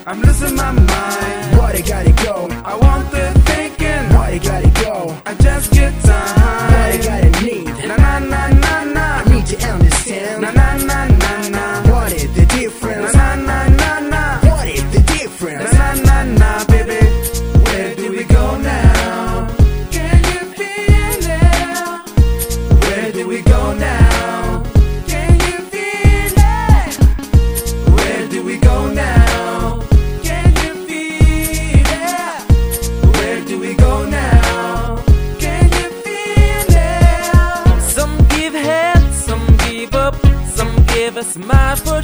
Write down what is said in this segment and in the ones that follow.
I'm losing my mind. Why they gotta go? I want the thinking. Why they gotta go? I just get time. Why they gotta need? Na na na na na. I need to understand. Na na na na na. What is the difference? Na na na na. What is the difference? Na na na, baby. Where do we go now? Can you feel it? Where do we go now? Can you feel it? Where do we go now? Can you feel it? Where do we go now? Can you feel it? Some give head, some give up, some give a smile for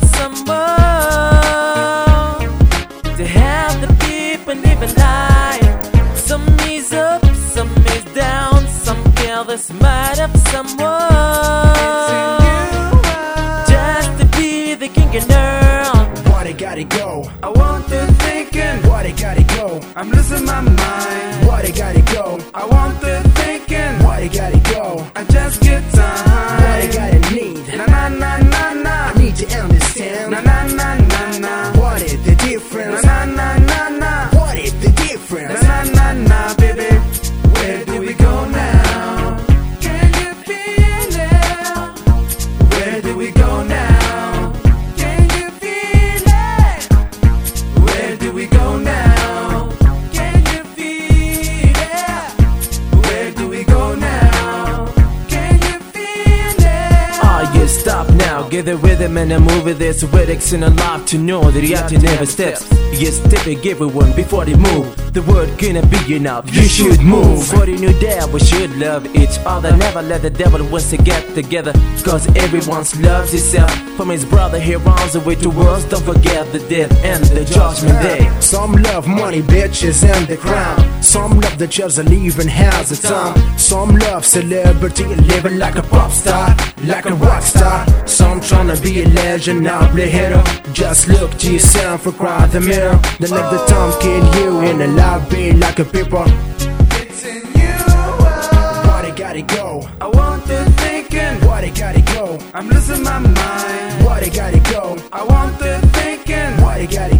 someone to have the people live a life. Some is up, some is down, some feel the smile of someone just to be the king and girl. Why they gotta go? I want the thinking. Why they gotta go? I'm losing my mind. Why they gotta go? I want the thinking. Why they gotta go? I just get time. Why they gotta need? Na na na na na. I need to understand. Na na na na na. What is the difference? Na na na na. What is the difference? Na na na, baby. Where do we go now? Can you feel it? Where do we go now? Can you feel it? Where do we go now? Can you feel it? Where do we go now? Can you feel it? Ah, you stop now, get the rhythm and the move with this lyrics in a life to know that reality never steps. You step and give everyone before they move. The word gonna be enough, you should move. For the new day, we should love each other. Never let the devil wants to get together, cause everyone's loves himself. From his brother he runs away to worlds. Don't forget the death and the judgment day. Some love money, bitches, and the crown. Some love the children leaving house at time. Some love celebrity, living like a pop star, like a rock star. Some tryna be a legend, now play hero. Just look to yourself and cry the mirror. Don't let the time kill you in a life, be like a people. It's in you. Why they gotta go? I want the thinking. Why they gotta go? I'm losing my mind. Why they gotta go? I want the thinking. Why they gotta